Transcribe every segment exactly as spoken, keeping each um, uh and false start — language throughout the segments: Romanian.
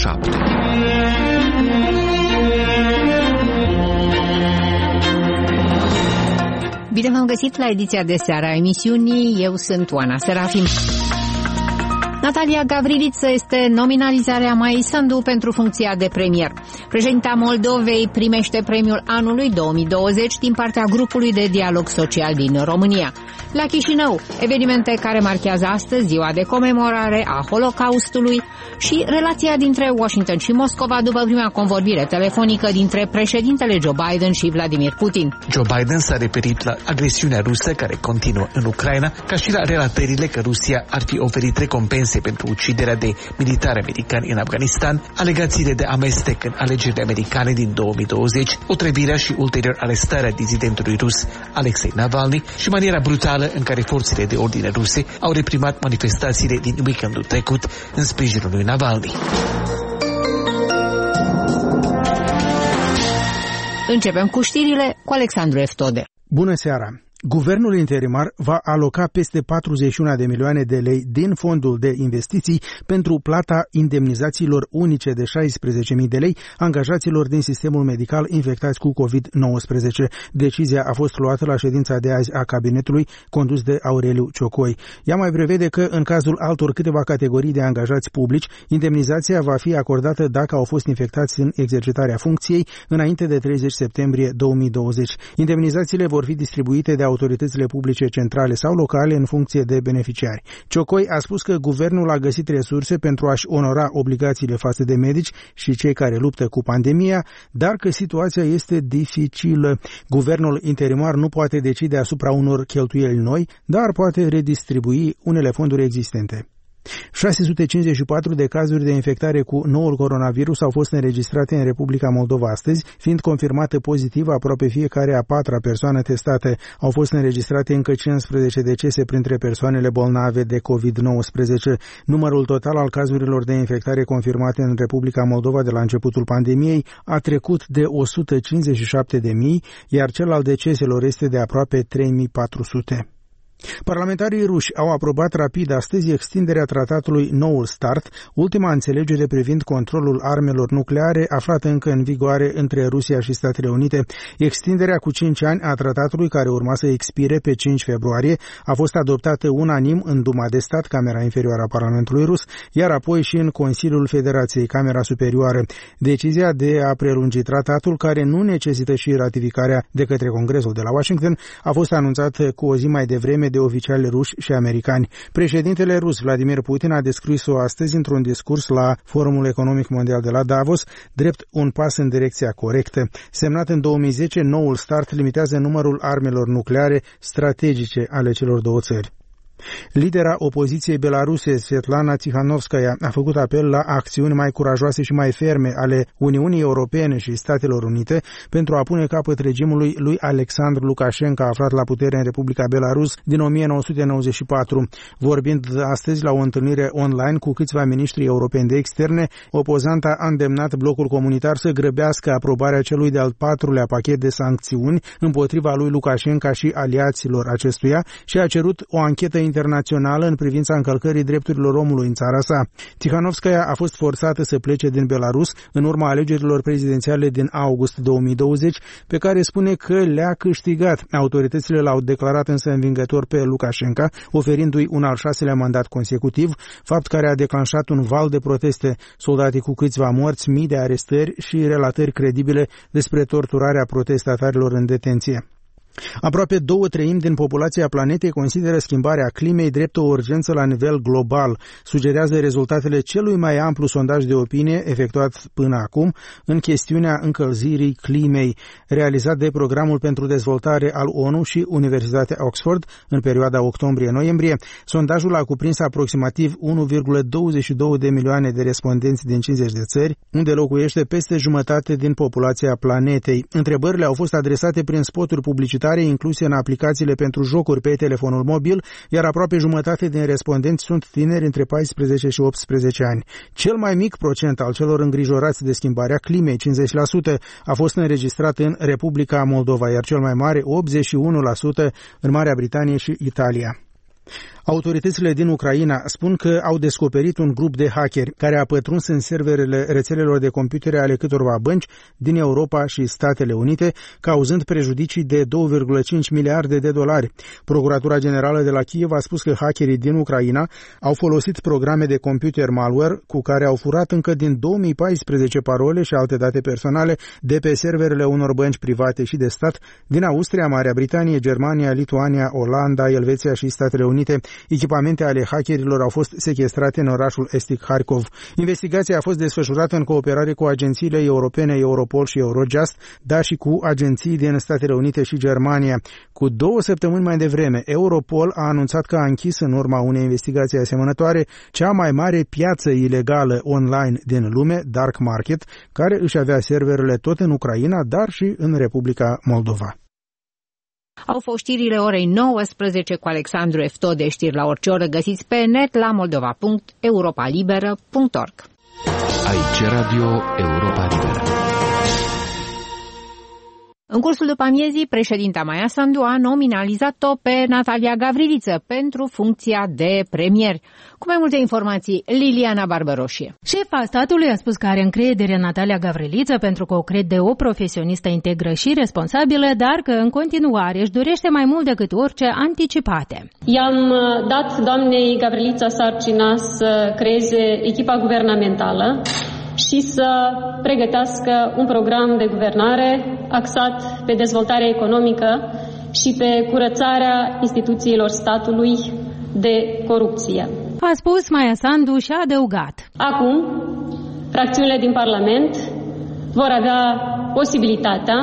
șapte. Bine v-am găsit la ediția de seară a emisiunii. Eu sunt Oana Serafim. Natalia Gavriliță este nominalizarea Maii Sandu pentru funcția de premier. Președinta Moldovei primește premiul anului două mii douăzeci din partea grupului de dialog social din România. La Chișinău, evenimente care marchează astăzi ziua de comemorare a Holocaustului și relația dintre Washington și Moscova după prima convorbire telefonică dintre președintele Joe Biden și Vladimir Putin. Joe Biden s-a referit la agresiunea rusă care continuă în Ucraina, ca și la relatările că Rusia ar fi oferit recompense pentru uciderea de militari americani în Afganistan, alegațiile de amestec în alegerile americane din două mii douăzeci, otrăvirea și ulterior arestarea dizidentului rus Alexei Navalny și maniera brutală în care forțele de ordine ruse au reprimat manifestațiile din weekendul trecut în sprijinul lui Navalny. Începem cu știrile cu Alexandru Eftode. Bună seara! Guvernul interimar va aloca peste patruzeci și unu de milioane de lei din fondul de investiții pentru plata indemnizațiilor unice de șaisprezece mii de lei angajaților din sistemul medical infectați cu covid nouăsprezece. Decizia a fost luată la ședința de azi a cabinetului condus de Aureliu Ciocoi. Ea mai prevede că în cazul altor câteva categorii de angajați publici, indemnizația va fi acordată dacă au fost infectați în exercitarea funcției înainte de treizeci septembrie două mii douăzeci. Indemnizațiile vor fi distribuite de autoritățile publice centrale sau locale în funcție de beneficiari. Ciocoi a spus că guvernul a găsit resurse pentru a-și onora obligațiile față de medici și cei care luptă cu pandemia, dar că situația este dificilă. Guvernul interimar nu poate decide asupra unor cheltuieli noi, dar poate redistribui unele fonduri existente. șase sute cincizeci și patru de cazuri de infectare cu noul coronavirus au fost înregistrate în Republica Moldova astăzi, fiind confirmată pozitiv aproape fiecare a patra persoană testată. Au fost înregistrate încă cincisprezece decese printre persoanele bolnave de covid nouăsprezece. Numărul total al cazurilor de infectare confirmate în Republica Moldova de la începutul pandemiei a trecut de o sută cincizeci și șapte de mii, iar cel al deceselor este de aproape trei mii patru sute. Parlamentarii ruși au aprobat rapid astăzi extinderea tratatului Noul Start, ultima înțelegere privind controlul armelor nucleare aflată încă în vigoare între Rusia și Statele Unite. Extinderea cu cinci ani a tratatului, care urma să expire pe cinci februarie, a fost adoptată unanim în Duma de Stat, Camera Inferioară a Parlamentului Rus, iar apoi și în Consiliul Federației, Camera Superioară. Decizia de a prelungi tratatul, care nu necesită și ratificarea de către Congresul de la Washington, a fost anunțată cu o zi mai devreme de oficiali ruși și americani. Președintele rus Vladimir Putin a descris-o astăzi într-un discurs la Forumul Economic Mondial de la Davos drept un pas în direcția corectă. Semnat în două mii zece, Noul Start limitează numărul armelor nucleare strategice ale celor două țări. Lidera opoziției belaruse, Svetlana Tikhanovskaya, a făcut apel la acțiuni mai curajoase și mai ferme ale Uniunii Europene și Statelor Unite pentru a pune capăt regimului lui Alexandru Lukashenko, aflat la putere în Republica Belarus din o mie nouă sute nouăzeci și patru. Vorbind astăzi la o întâlnire online cu câțiva miniștri europeni de externe, opozanta a îndemnat blocul comunitar să grăbească aprobarea celui de-al patrulea pachet de sancțiuni împotriva lui Lukashenko și aliaților acestuia și a cerut o anchetă internațională în privința încălcării drepturilor omului în țara sa. Tikhanovskaya a fost forțată să plece din Belarus în urma alegerilor prezidențiale din august două mii douăzeci, pe care spune că le-a câștigat. Autoritățile l-au declarat însă învingător pe Lukashenko, oferindu-i un al șaselea mandat consecutiv, fapt care a declanșat un val de proteste, soldate cu câțiva morți, mii de arestări și relatări credibile despre torturarea protestatarilor în detenție. Aproape două treimi din populația planetei consideră schimbarea climei drept o urgență la nivel global, sugerează rezultatele celui mai amplu sondaj de opinie efectuat până acum în chestiunea încălzirii climei, realizat de Programul pentru Dezvoltare al ONU și Universitatea Oxford în perioada octombrie-noiembrie. Sondajul a cuprins aproximativ unu virgulă douăzeci și două de milioane de respondenți din cincizeci de țări, unde locuiește peste jumătate din populația planetei. Întrebările au fost adresate prin spoturi publicitare incluse în aplicațiile pentru jocuri pe telefonul mobil, iar aproape jumătate din respondenți sunt tineri între paisprezece și optsprezece ani. Cel mai mic procent al celor îngrijorați de schimbarea climei, cincizeci la sută, a fost înregistrat în Republica Moldova, iar cel mai mare, optzeci și unu la sută, în Marea Britanie și Italia. Autoritățile din Ucraina spun că au descoperit un grup de hackeri care a pătruns în serverele rețelelor de computere ale câtorva bănci din Europa și Statele Unite, cauzând prejudicii de două virgulă cinci miliarde de dolari. Procuratura Generală de la Kiev a spus că hackerii din Ucraina au folosit programe de computer malware cu care au furat încă din două mii paisprezece parole și alte date personale de pe serverele unor bănci private și de stat din Austria, Marea Britanie, Germania, Lituania, Olanda, Elveția și Statele Unite. Echipamente ale hackerilor au fost sechestrate în orașul estic Harkov. Investigația a fost desfășurată în cooperare cu agențiile europene Europol și Eurojust, dar și cu agenții din Statele Unite și Germania. Cu două săptămâni mai devreme, Europol a anunțat că a închis în urma unei investigații asemănătoare cea mai mare piață ilegală online din lume, Dark Market, care își avea serverele tot în Ucraina, dar și în Republica Moldova. Au fost știrile orei nouăsprezece cu Alexandru Eftode, știri la orice oră găsiți pe net la moldova punct europa liberă punct org. Aici Radio Europa Liberă. În cursul după amiezii, președinta Maia Sandu a nominalizat-o pe Natalia Gavriliță pentru funcția de premier. Cu mai multe informații, Liliana Barbăroșie. Șefa statului a spus că are încredere în Natalia Gavriliță pentru că o crede o profesionistă integră și responsabilă, dar că în continuare își dorește mai mult decât orice anticipate. I-am dat doamnei Gavriliță sarcina să creeze echipa guvernamentală și să pregătească un program de guvernare axat pe dezvoltarea economică și pe curățarea instituțiilor statului de corupție. A spus Maia Sandu și a adăugat. Acum, fracțiunile din Parlament vor avea posibilitatea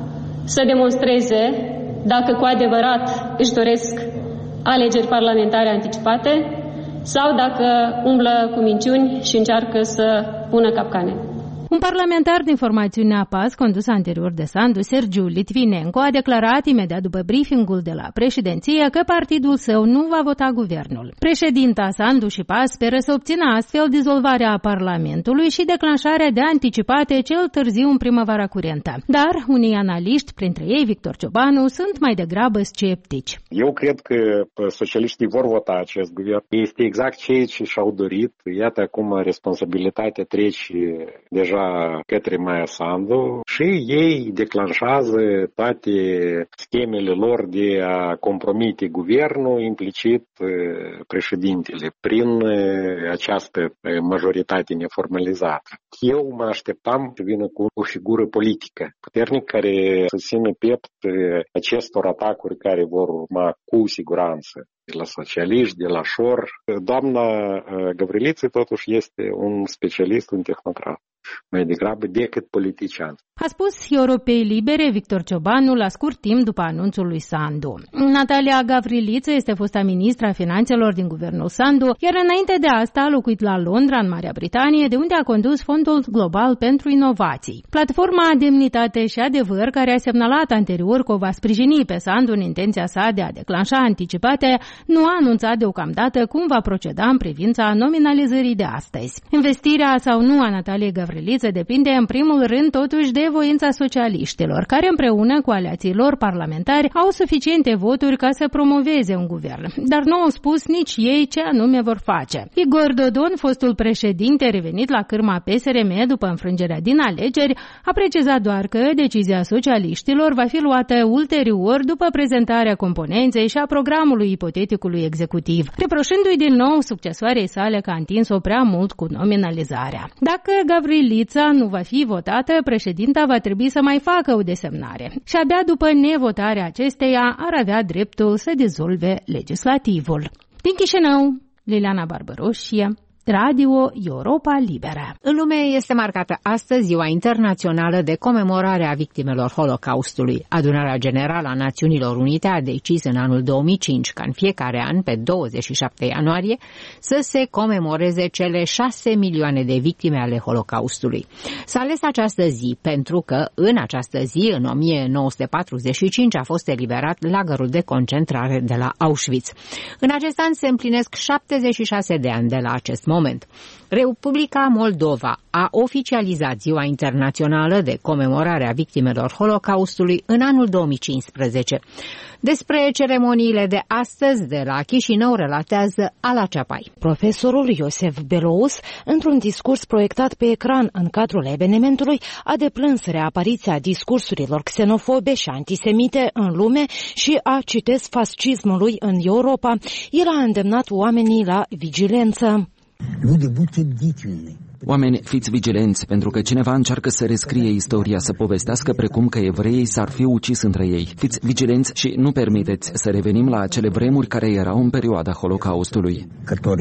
să demonstreze dacă cu adevărat își doresc alegeri parlamentare anticipate sau dacă umblă cu minciuni și încearcă să pună capcane. Un parlamentar din formațiunea P A S, condus anterior de Sandu, Sergiu Litvinenko, a declarat imediat după briefingul de la președinție că partidul său nu va vota guvernul. Președinta Sandu și P A S speră să obțină astfel dizolvarea Parlamentului și declanșarea de anticipate cel târziu în primăvara curentă. Dar unii analiști, printre ei Victor Ciobanu, sunt mai degrabă sceptici. Eu cred că socialiștii vor vota acest guvern. Este exact ceea ce și-au dorit. Iată acum responsabilitatea trece deja către Maia Sandu și ei declanșează toate schemele lor de a compromite guvernul, implicit președintele, prin această majoritate neformalizată. Eu mă așteptam să vină cu o figură politică puternică care să țină piept acestor atacuri care vor urma cu siguranță de la socialiști, de la șor. Doamna Gavriliță totuși este un specialist, un tehnocrat, mai degrabă decât politician. A spus Europei Libere Victor Ciobanu la scurt timp după anunțul lui Sandu. Natalia Gavriliță este fosta ministra finanțelor din guvernul Sandu, iar înainte de asta a locuit la Londra, în Marea Britanie, de unde a condus Fondul Global pentru Inovații. Platforma Demnitate și Adevăr, care a semnalat anterior că o va sprijini pe Sandu în intenția sa de a declanșa anticipate, nu a anunțat deocamdată cum va proceda în privința nominalizării de astăzi. Investirea sau nu a Nataliei Gavriliță depinde în primul rând totuși de voința socialiștilor, care împreună cu aliații lor parlamentari au suficiente voturi ca să promoveze un guvern, dar nu au spus nici ei ce anume vor face. Igor Dodon, fostul președinte revenit la cârma P S R M după înfrângerea din alegeri, a precizat doar că decizia socialiștilor va fi luată ulterior după prezentarea componenței și a programului ipoteticului executiv, reproșându-i din nou succesoarei sale că a întins-o prea mult cu nominalizarea. Dacă Gavrilița nu va fi votată, președinta va trebui să mai facă o desemnare și abia după nevotarea acesteia ar avea dreptul să dizolve legislativul. Din Chișinău, Liliana Barbăroșie, Radio Europa Liberă. În lume este marcată astăzi Ziua Internațională de Comemorare a Victimelor Holocaustului. Adunarea Generală a Națiunilor Unite a decis în anul două mii cinci ca în fiecare an, pe douăzeci și șapte ianuarie, să se comemoreze cele șase milioane de victime ale Holocaustului. S-a ales această zi pentru că în această zi, în o mie nouă sute patruzeci și cinci, a fost eliberat lagărul de concentrare de la Auschwitz. În acest an se împlinesc șaptezeci și șase de ani de la acest moment, moment. Republica Moldova a oficializat Ziua Internațională de Comemorare a Victimelor Holocaustului în anul două mii cincisprezece. Despre ceremoniile de astăzi de la Chișinău relatează Ala Ceapai. Profesorul Iosef Belous, într-un discurs proiectat pe ecran în cadrul evenimentului, a deplâns reapariția discursurilor xenofobe și antisemite în lume și a, citez, fascismului în Europa. El a îndemnat oamenii la vigilență. Oameni, fiți vigilenți, pentru că cineva încearcă să rescrie istoria, să povestească precum că evreii s-ar fi ucis între ei. Fiți vigilenți și nu permiteți să revenim la acele vremuri care erau în perioada Holocaustului.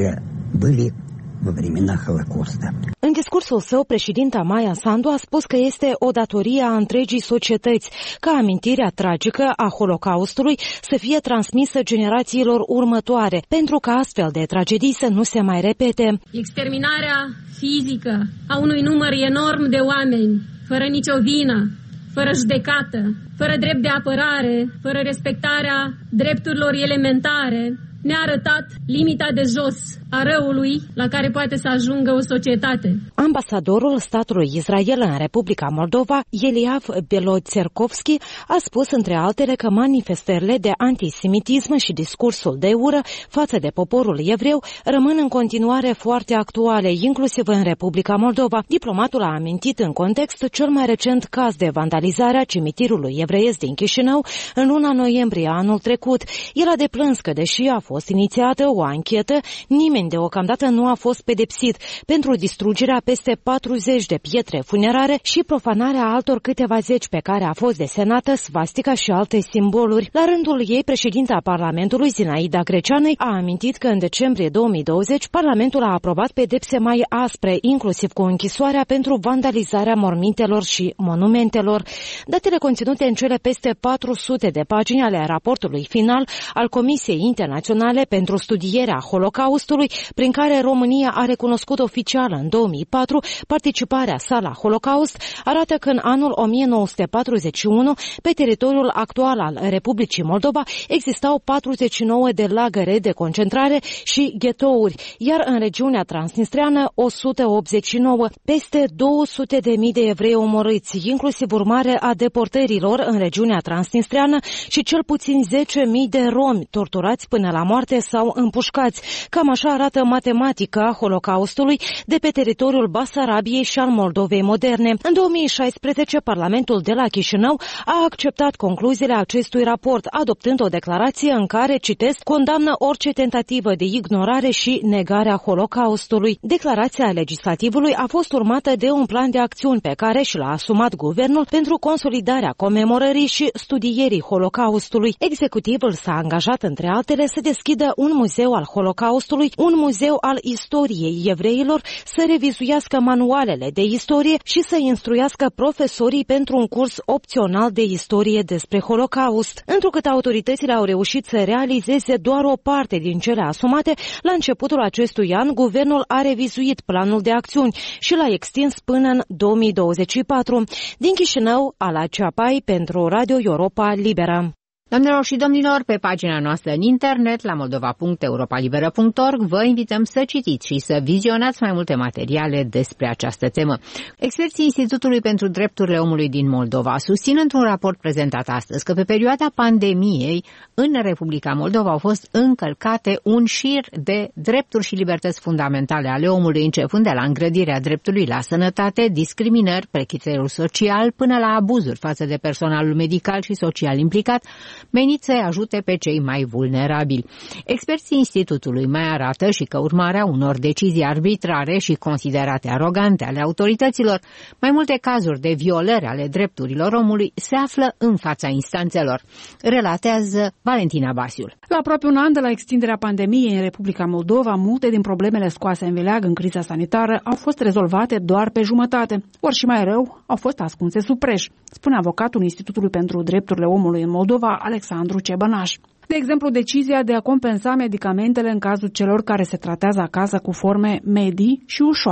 În discursul său, președinta Maia Sandu a spus că este o datorie a întregii societăți ca amintirea tragică a Holocaustului să fie transmisă generațiilor următoare, pentru ca astfel de tragedii să nu se mai repete. Exterminarea fizică a unui număr enorm de oameni, fără nicio vină, fără judecată, fără drept de apărare, fără respectarea drepturilor elementare, ne-a arătat limita de jos a răului la care poate să ajungă o societate. Ambasadorul statului Israel în Republica Moldova, Eliav Beloțerkovski, a spus între altele că manifestările de antisemitism și discursul de ură față de poporul evreu rămân în continuare foarte actuale, inclusiv în Republica Moldova. Diplomatul a amintit în context cel mai recent caz de vandalizare a cimitirului evreiesc din Chișinău în luna noiembrie anul trecut. El a deplâns că, deși a fost inițiată o anchetă, nimeni deocamdată nu a fost pedepsit pentru distrugerea peste patruzeci de pietre funerare și profanarea altor câteva zeci pe care a fost desenată svastica și alte simboluri. La rândul ei, președinta Parlamentului, Zinaida Greceanei, a amintit că în decembrie două mii douăzeci Parlamentul a aprobat pedepse mai aspre, inclusiv cu închisoarea pentru vandalizarea mormintelor și monumentelor. Datele conținute în cele peste patru sute de pagini ale raportului final al Comisiei Internaționale pentru Studierea Holocaustului, prin care România a recunoscut oficial în două mii patru participarea sa la Holocaust, arată că în anul o mie nouă sute patruzeci și unu, pe teritoriul actual al Republicii Moldova, existau patruzeci și nouă de lagăre de concentrare și ghetouri, iar în regiunea transnistreană o sută optzeci și nouă, peste două sute de mii de evrei omorâți, inclusiv urmare a deportărilor în regiunea transnistreană și cel puțin zece mii de romi torturați până la moarte sau împușcați. Cam așa arată matematica Holocaustului de pe teritoriul Basarabiei și al Moldovei moderne. În două mii șaisprezece, Parlamentul de la Chișinău a acceptat concluziile acestui raport, adoptând o declarație în care, citesc, condamnă orice tentativă de ignorare și negare a Holocaustului. Declarația legislativului a fost urmată de un plan de acțiuni pe care și l-a asumat guvernul pentru consolidarea comemorării și studierii Holocaustului. Executivul s-a angajat, între altele, să deschidă un muzeu al Holocaustului, un muzeu al istoriei evreilor, să revizuiască manualele de istorie și să instruiască profesorii pentru un curs opțional de istorie despre Holocaust. Întrucât autoritățile au reușit să realizeze doar o parte din cele asumate, la începutul acestui an, guvernul a revizuit planul de acțiuni și l-a extins până în două mii douăzeci și patru. Din Chișinău, Ala Ceapai pentru Radio Europa Liberă. Doamnelor și domnilor, pe pagina noastră în internet, la moldova punct europa liberă punct org, vă invităm să citiți și să vizionați mai multe materiale despre această temă. Experții Institutului pentru Drepturile Omului din Moldova susțin într-un raport prezentat astăzi că pe perioada pandemiei în Republica Moldova au fost încălcate un șir de drepturi și libertăți fundamentale ale omului, începând de la îngrădirea dreptului la sănătate, discriminări pe criteriul social, până la abuzuri față de personalul medical și social implicat, menit să ajute pe cei mai vulnerabili. Experții Institutului mai arată și că urmarea unor decizii arbitrare și considerate arogante ale autorităților, mai multe cazuri de violări ale drepturilor omului se află în fața instanțelor. Relatează Valentina Basiul. La aproape un an de la extinderea pandemiei în Republica Moldova, multe din problemele scoase în vileag în criza sanitară au fost rezolvate doar pe jumătate, ori și mai rău, au fost ascunse sub preș, spune avocatul Institutului pentru Drepturile Omului în Moldova, Alexandru Cebănaș. De exemplu, decizia de a compensa medicamentele în cazul celor care se tratează acasă cu forme medii și ușoare.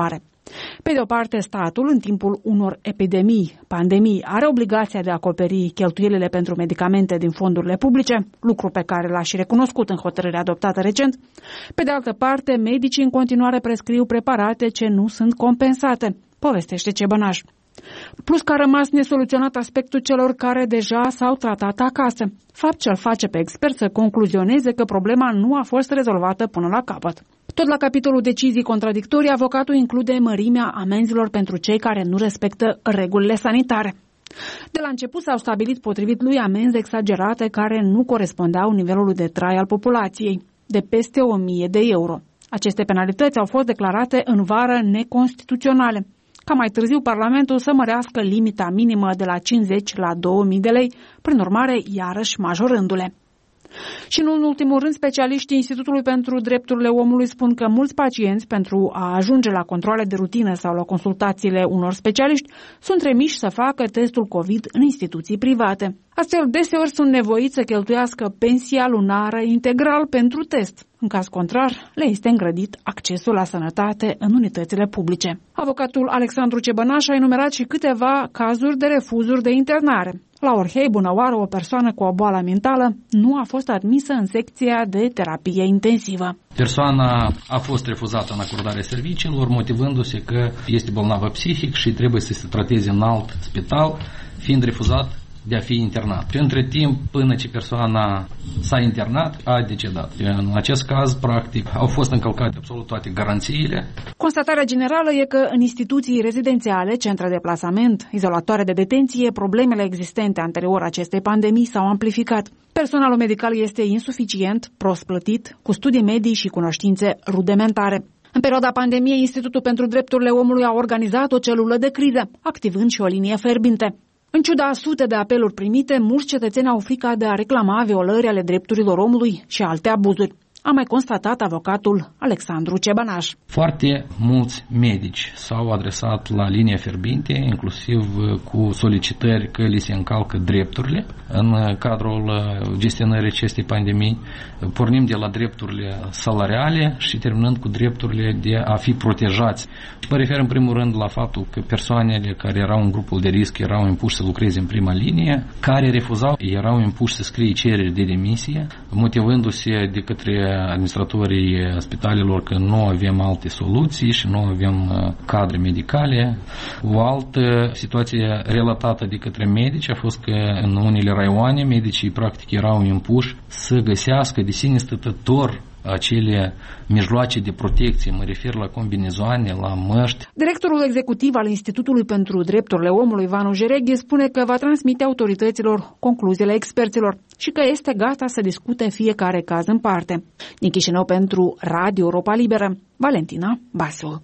Pe de o parte, statul, în timpul unor epidemii, pandemii, are obligația de a acoperi cheltuielile pentru medicamente din fondurile publice, lucru pe care l-a și recunoscut în hotărârea adoptată recent. Pe de altă parte, medicii în continuare prescriu preparate ce nu sunt compensate, povestește Cebănaș. Plus că a rămas nesoluționat aspectul celor care deja s-au tratat acasă, fapt ce îl face pe expert să concluzioneze că problema nu a fost rezolvată până la capăt. Tot la capitolul decizii contradictorii, avocatul include mărimea amenzilor pentru cei care nu respectă regulile sanitare. De la început s-au stabilit potrivit lui amenzi exagerate care nu corespundeau nivelului de trai al populației, de peste o mie de euro. Aceste penalități au fost declarate în vară neconstituționale, ca mai târziu Parlamentul să mărească limita minimă de la cincizeci la două mii de lei, prin urmare iarăși majorându-le. Și nu în ultimul rând, specialiștii Institutului pentru Drepturile Omului spun că mulți pacienți, pentru a ajunge la controale de rutină sau la consultațiile unor specialiști, sunt trimiși să facă testul COVID în instituții private. Astfel, deseori sunt nevoiți să cheltuiască pensia lunară integral pentru test. În caz contrar, le este îngrădit accesul la sănătate în unitățile publice. Avocatul Alexandru Cebănaș a enumerat și câteva cazuri de refuzuri de internare. La Orhei, bunăoară, o persoană cu o boală mentală nu a fost admisă în secția de terapie intensivă. Persoana a fost refuzată în acordarea serviciilor, motivându-se că este bolnavă psihic și trebuie să se trateze în alt spital, fiind refuzat de a fi internat. Între timp, până ce persoana s-a internat, a decedat. În acest caz, practic, au fost încălcate absolut toate garanțiile. Constatarea generală e că în instituții rezidențiale, centre de plasament, izolatoare de detenție, problemele existente anterior acestei pandemii s-au amplificat. Personalul medical este insuficient, prost plătit, cu studii medii și cunoștințe rudimentare. În perioada pandemiei, Institutul pentru Drepturile Omului a organizat o celulă de criză, activând și o linie fierbinte. În ciuda a sute de apeluri primite, mulți cetățeni au frica de a reclama violări ale drepturilor omului și alte abuzuri. A mai constatat avocatul Alexandru Cebănaș. Foarte mulți medici s-au adresat la linia fierbinte, inclusiv cu solicitări că li se încalcă drepturile în cadrul gestionării acestei pandemii. Pornim de la drepturile salariale și terminând cu drepturile de a fi protejați. Mă refer în primul rând la faptul că persoanele care erau în grupul de risc erau impuși să lucreze în prima linie, care refuzau erau impuși să scrie cereri de demisie, motivându-se de către administratorii spitalelor că nu avem alte soluții și nu avem cadre medicale. O altă situație relatată de către medici a fost că în unele raioane medicii practic erau impuși să găsească de sine stătător acele mijloace de protecție, mă refer la combinezoane, la măști. Directorul executiv al Institutului pentru Drepturile Omului, Vanu Jereghe, spune că va transmite autorităților concluziile experților și că este gata să discute fiecare caz în parte. Din Chișinău pentru Radio Europa Liberă, Valentina Basu.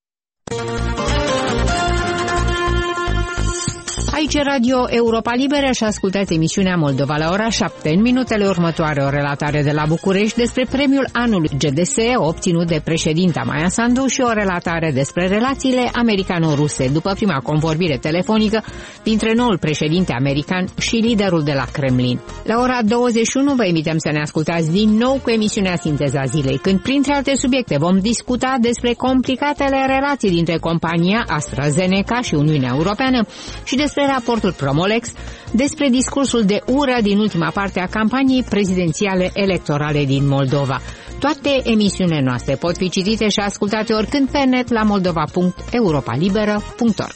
Aici Radio Europa Liberă și ascultați emisiunea Moldova la ora șapte. În minutele următoare o relatare de la București despre premiul anului G D S obținut de președinta Maia Sandu și o relatare despre relațiile americano-ruse după prima convorbire telefonică dintre noul președinte american și liderul de la Kremlin. La ora douăzeci și unu vă invităm să ne ascultați din nou cu emisiunea Sinteza Zilei, când printre alte subiecte vom discuta despre complicatele relații dintre compania AstraZeneca și Uniunea Europeană și despre raportul Promolex, despre discursul de ură din ultima parte a campaniei prezidențiale electorale din Moldova. Toate emisiunile noastre pot fi citite și ascultate oricând pe net la moldova punct europa liberă punct org.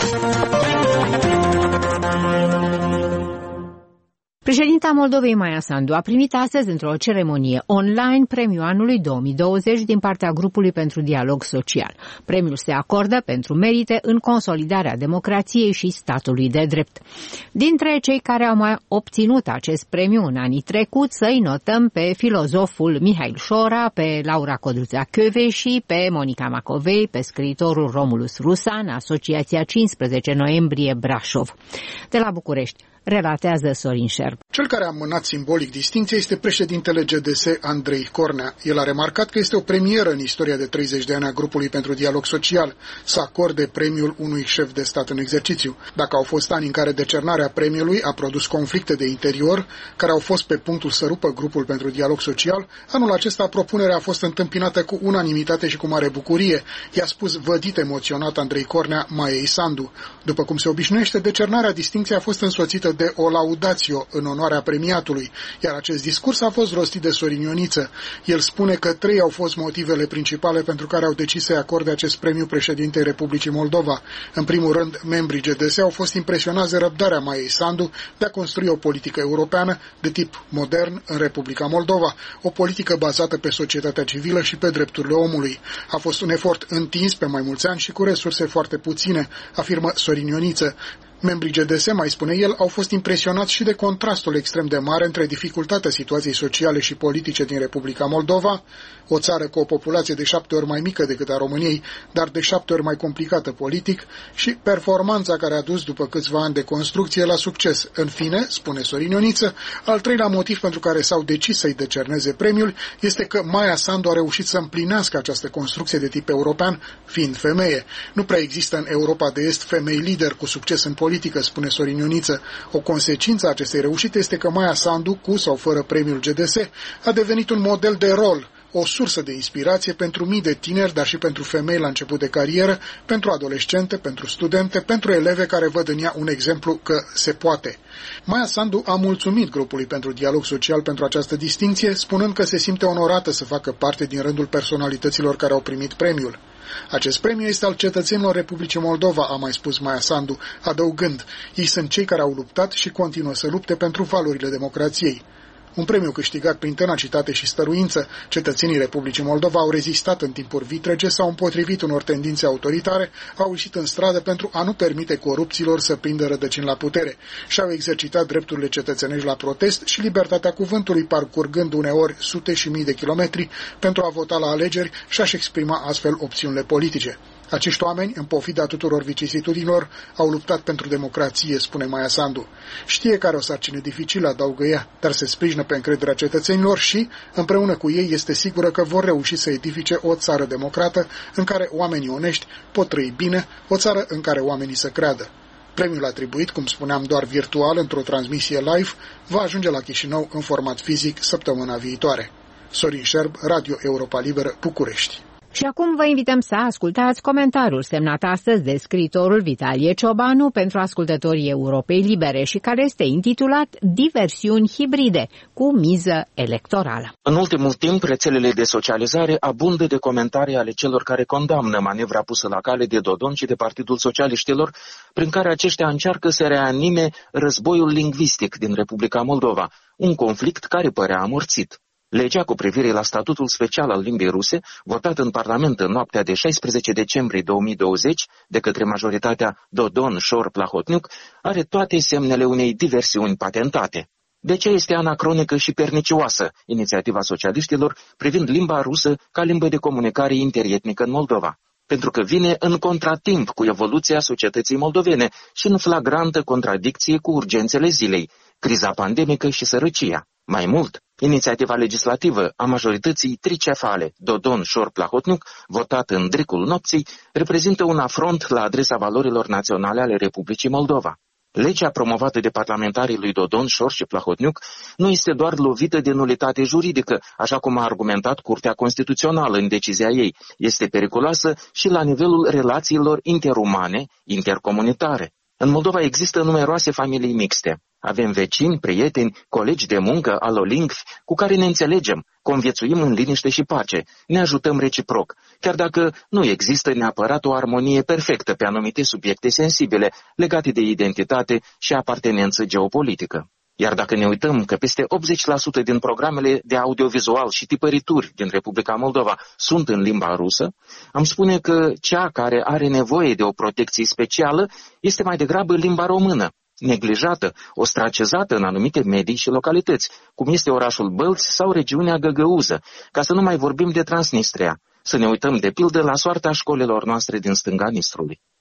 Președinta Moldovei Maia Sandu a primit astăzi într-o ceremonie online premiul anului două mii douăzeci din partea grupului pentru dialog social. Premiul se acordă pentru merite în consolidarea democrației și statului de drept. Dintre cei care au mai obținut acest premiu în anii trecuți, să-i notăm pe filozoful Mihail Șora, pe Laura Codruța-Chiove și pe Monica Macovei, pe scriitorul Romulus Rusan, Asociația cincisprezece noiembrie Brașov. De la București, relatează Sorin Șerb. Cel care a mânat simbolic distinția este președintele G D S, Andrei Cornea. El a remarcat că este o premieră în istoria de treizeci de ani a grupului pentru dialog social să acorde premiul unui șef de stat în exercițiu. Dacă au fost ani în care decernarea premiului a produs conflicte de interior, care au fost pe punctul să rupă grupul pentru dialog social, anul acesta propunerea a fost întâmpinată cu unanimitate și cu mare bucurie, i-a spus vădit emoționat Andrei Cornea Maiei Sandu. După cum se obișnuiește, decernarea distincției a fost însoțită de o laudatio în onoarea premiatului, iar acest discurs a fost rostit de Sorin Ioniță. El spune că trei au fost motivele principale pentru care au decis să-i acorde acest premiu președintei Republicii Moldova. În primul rând, membrii G D S au fost impresionați de răbdarea Maiei Sandu de a construi o politică europeană de tip modern în Republica Moldova, o politică bazată pe societatea civilă și pe drepturile omului. A fost un efort întins pe mai mulți ani și cu resurse foarte puține, afirmă Sorin Ioniță. Membrii G D S, mai spune el, au fost impresionați și de contrastul extrem de mare între dificultatea situației sociale și politice din Republica Moldova, o țară cu o populație de șapte ori mai mică decât a României, dar de șapte ori mai complicată politic, și performanța care a dus după câțiva ani de construcție la succes. În fine, spune Sorin Ioniță, al treilea motiv pentru care s-au decis să-i decerneze premiul este că Maia Sandu a reușit să împlinească această construcție de tip european, fiind femeie. Nu prea există în Europa de Est femei lider cu succes în politică, spune Sorin Ioniță. O consecință a acestei reușite este că Maia Sandu, cu sau fără premiul G D S, a devenit un model de rol, o sursă de inspirație pentru mii de tineri, dar și pentru femei la început de carieră, pentru adolescente, pentru studente, pentru eleve care văd în ea un exemplu că se poate. Maia Sandu a mulțumit grupului pentru dialog social pentru această distinție, spunând că se simte onorată să facă parte din rândul personalităților care au primit premiul. Acest premiu este al cetățenilor Republicii Moldova, a mai spus Maia Sandu, adăugând, ei sunt cei care au luptat și continuă să lupte pentru valorile democrației. Un premiu câștigat prin tenacitate și stăruință, cetățenii Republicii Moldova au rezistat în timpuri vitrege, s-au împotrivit unor tendințe autoritare, au ieșit în stradă pentru a nu permite corupților să prindă rădăcini la putere și au exercitat drepturile cetățenești la protest și libertatea cuvântului, parcurgând uneori sute și mii de kilometri pentru a vota la alegeri și a-și exprima astfel opțiunile politice. Acești oameni, în pofida tuturor vicisitudinilor, au luptat pentru democrație, spune Maia Sandu. Știe că are o sarcină dificilă, adaugă ea, dar se sprijină pe încrederea cetățenilor și, împreună cu ei, este sigură că vor reuși să edifice o țară democrată în care oamenii onești pot trăi bine, o țară în care oamenii să creadă. Premiul atribuit, cum spuneam, doar virtual, într-o transmisie live, va ajunge la Chișinău în format fizic săptămâna viitoare. Sorin Șerb, Radio Europa Liberă, București. Și acum vă invităm să ascultați comentariul semnat astăzi de scriitorul Vitalie Ciobanu pentru ascultătorii Europei Libere și care este intitulat Diversiuni hibride cu miză electorală. În ultimul timp, rețelele de socializare abundă de comentarii ale celor care condamnă manevra pusă la cale de Dodon și de Partidul Socialiștilor, prin care aceștia încearcă să reanime războiul lingvistic din Republica Moldova, un conflict care părea amorțit. Legea cu privire la statutul special al limbii ruse, votată în Parlament în noaptea de șaisprezece decembrie două mii douăzeci de către majoritatea Dodon-Șor-Plahotniuc, are toate semnele unei diversiuni patentate. De ce este anacronică și pernicioasă inițiativa socialiștilor privind limba rusă ca limbă de comunicare interietnică în Moldova? Pentru că vine în contratimp cu evoluția societății moldovene și în flagrantă contradicție cu urgențele zilei, criza pandemică și sărăcia. Mai mult, inițiativa legislativă a majorității tricefale Dodon-Șor-Plahotniuc, votată în dricul nopții, reprezintă un afront la adresa valorilor naționale ale Republicii Moldova. Legea promovată de parlamentarii lui Dodon, Șor și Plahotniuc nu este doar lovită de nulitate juridică, așa cum a argumentat Curtea Constituțională în decizia ei. Este periculoasă și la nivelul relațiilor interumane, intercomunitare. În Moldova există numeroase familii mixte. Avem vecini, prieteni, colegi de muncă, alolingvi, cu care ne înțelegem, conviețuim în liniște și pace, ne ajutăm reciproc, chiar dacă nu există neapărat o armonie perfectă pe anumite subiecte sensibile legate de identitate și apartenență geopolitică. Iar dacă ne uităm că peste optzeci la sută din programele de audiovizual și tipărituri din Republica Moldova sunt în limba rusă, am spune că cea care are nevoie de o protecție specială este mai degrabă limba română, neglijată, ostracizată în anumite medii și localități, cum este orașul Bălți sau regiunea Găgăuză, ca să nu mai vorbim de Transnistria. Să ne uităm de pildă la soarta școlilor noastre din stânga Nistrului.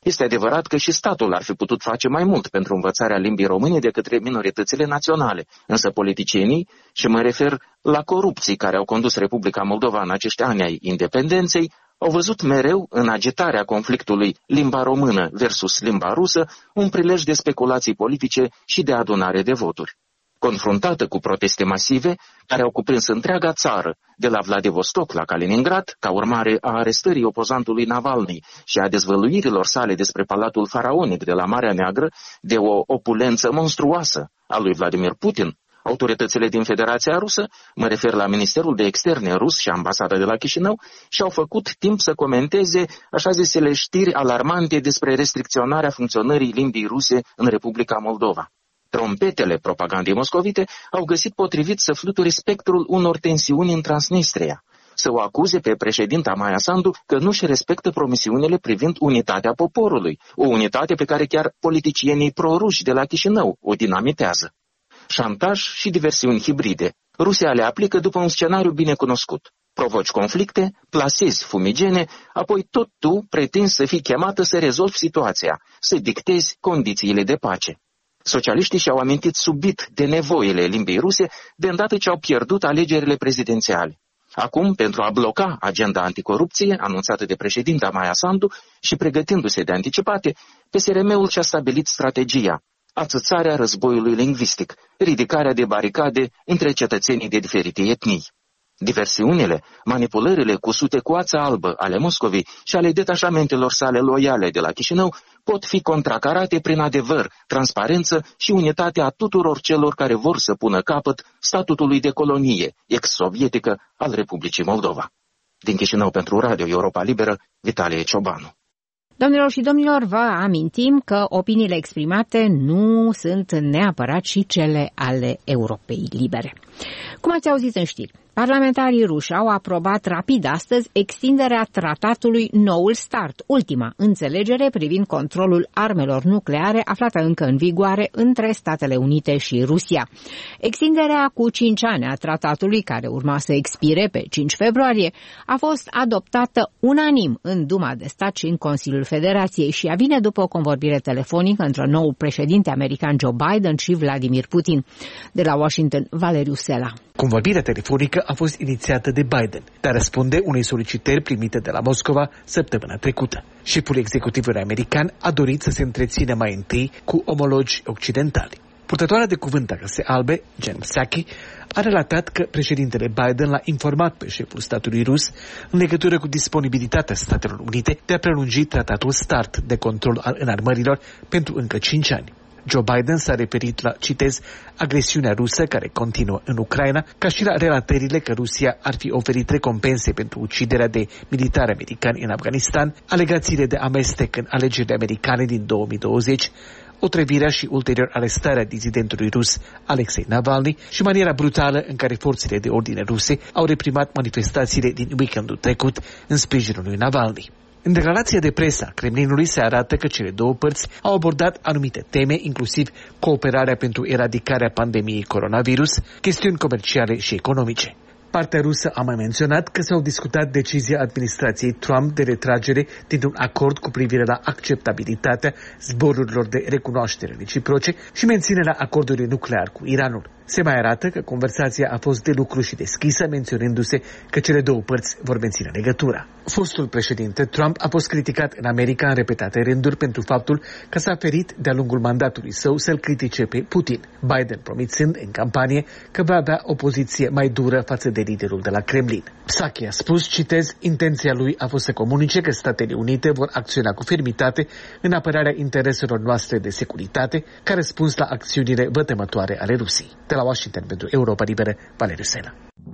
Este adevărat că și statul ar fi putut face mai mult pentru învățarea limbii române de către minoritățile naționale, însă politicienii, și mă refer la corupții care au condus Republica Moldova în acești ani ai independenței, au văzut mereu în agitarea conflictului limba română versus limba rusă un prilej de speculații politice și de adunare de voturi. Confruntată cu proteste masive care au cuprins întreaga țară, de la Vladivostok la Kaliningrad, ca urmare a arestării opozantului Navalny și a dezvăluirilor sale despre Palatul Faraonic de la Marea Neagră, de o opulență monstruoasă a lui Vladimir Putin, autoritățile din Federația Rusă, mă refer la Ministerul de Externe rus și ambasada de la Chișinău, și-au făcut timp să comenteze așa zisele știri alarmante despre restricționarea funcționării limbii ruse în Republica Moldova. Trompetele propagandei moscovite au găsit potrivit să fluture spectrul unor tensiuni în Transnistria, să o acuze pe președinta Maia Sandu că nu-și respectă promisiunile privind unitatea poporului, o unitate pe care chiar politicienii proruși de la Chișinău o dinamitează. Șantaj și diversiuni hibride. Rusia le aplică după un scenariu bine cunoscut. Provoci conflicte, plasezi fumigene, apoi tot tu pretinzi să fii chemată să rezolvi situația, să dictezi condițiile de pace. Socialiștii și-au amintit subit de nevoile limbii ruse de îndată ce au pierdut alegerile prezidențiale. Acum, pentru a bloca agenda anticorupție anunțată de președinta Maia Sandu și pregătindu-se de anticipate, P S R M-ul și-a stabilit strategia: ațățarea războiului lingvistic, ridicarea de baricade între cetățenii de diferite etnii. Diversiunile, manipulările cu sute coață albă ale Moscovei și ale detașamentelor sale loiale de la Chișinău pot fi contracarate prin adevăr, transparență și unitatea tuturor celor care vor să pună capăt statutului de colonie ex-sovietică al Republicii Moldova. Din Chișinău pentru Radio Europa Liberă, Vitalie Ciobanu. Domnilor și domnilor, vă amintim că opiniile exprimate nu sunt neapărat și cele ale Europei Libere. Cum ați auzit în știri, parlamentarii ruși au aprobat rapid astăzi extinderea tratatului Noul Start, ultima înțelegere privind controlul armelor nucleare aflată încă în vigoare între Statele Unite și Rusia. Extinderea cu cinci ani a tratatului, care urma să expire pe cinci februarie, a fost adoptată unanim în Duma de Stat și în Consiliul Federației și a vine după o convorbire telefonică între noul președinte american Joe Biden și Vladimir Putin. De la Washington, Valeriu Sela. Convorbirea telefonică a fost inițiată de Biden, dar răspunde unei solicitări primite de la Moscova săptămâna trecută. Șeful executivului american a dorit să se întrețină mai întâi cu omologi occidentali. Purtătoarea de cuvânt a Casei Albe, Jen Psaki, a relatat că președintele Biden l-a informat pe șeful statului rus în legătură cu disponibilitatea Statelor Unite de a prelungi tratatul START de control al înarmărilor pentru încă cinci ani. Joe Biden s-a referit la, citez, agresiunea rusă care continuă în Ucraina, ca și la relatările că Rusia ar fi oferit recompense pentru uciderea de militari americani în Afganistan, alegațiile de amestec în alegerile americane din două mii douăzeci, otrăvirea și ulterior arestarea dizidentului rus Alexei Navalny și maniera brutală în care forțele de ordine ruse au reprimat manifestațiile din weekendul trecut în sprijinul lui Navalny. În declarația de presă a Kremlinului se arată că cele două părți au abordat anumite teme, inclusiv cooperarea pentru eradicarea pandemiei coronavirus, chestiuni comerciale și economice. Partea rusă a mai menționat că s-au discutat decizia administrației Trump de retragere dintr-un acord cu privire la acceptabilitatea zborurilor de recunoaștere reciproce și menținerea acordului nuclear cu Iranul. Se mai arată că conversația a fost de lucru și deschisă, menționându-se că cele două părți vor menține legătura. Fostul președinte Trump a fost criticat în America în repetate rânduri pentru faptul că s-a ferit de-a lungul mandatului său să-l critique pe Putin, Biden promițând în campanie că va avea o poziție mai dură față de liderul de la Kremlin. Psaki a spus, citez, intenția lui a fost să comunice că Statele Unite vor acționa cu fermitate în apărarea intereselor noastre de securitate, ca răspuns la acțiunile vătămătoare ale Rusiei. De la Washington pentru Europa Liberă, Valeriu Sena.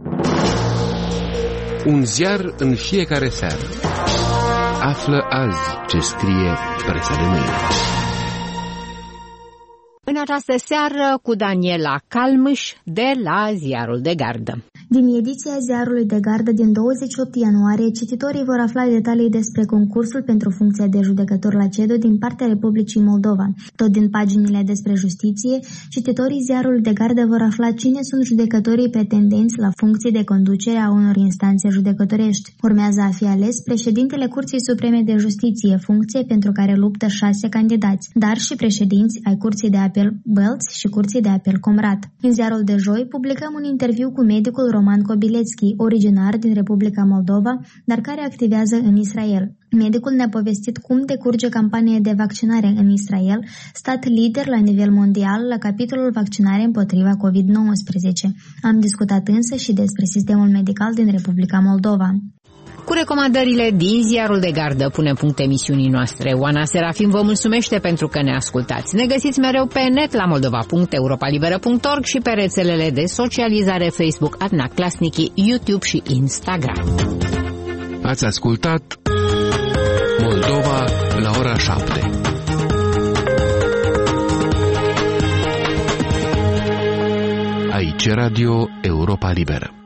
Un ziar în fiecare seară. Află azi ce scrie presa de mâine. în această seară cu Daniela Calmâș de la Ziarul de Gardă. Din ediția Ziarului de Gardă din douăzeci și opt ianuarie, cititorii vor afla detalii despre concursul pentru funcția de judecător la C E D O din partea Republicii Moldova. Tot din paginile despre justiție, cititorii Ziarului de Gardă vor afla cine sunt judecătorii pretendenți la funcții de conducere a unor instanțe judecătorești. Urmează a fi ales președintele Curții Supreme de Justiție, funcție pentru care luptă șase candidați, dar și președinți ai Curții de Apel Bălți și Curții de Apel Comrat. În Ziarul de joi publicăm un interviu cu medicul Roman Kobilecki, originar din Republica Moldova, dar care activează în Israel. Medicul ne-a povestit cum decurge campania de vaccinare în Israel, stat lider la nivel mondial la capitolul vaccinare împotriva covid nouăsprezece. Am discutat însă și despre sistemul medical din Republica Moldova. Cu recomandările din Ziarul de Gardă punem punct emisiunii noastre. Oana Serafim vă mulțumește pentru că ne ascultați. Ne găsiți mereu pe net la moldova punct europa liberă punct org și pe rețelele de socializare Facebook, Adna Clasnici, YouTube și Instagram. Ați ascultat Moldova la ora șapte. Aici Radio Europa Liberă.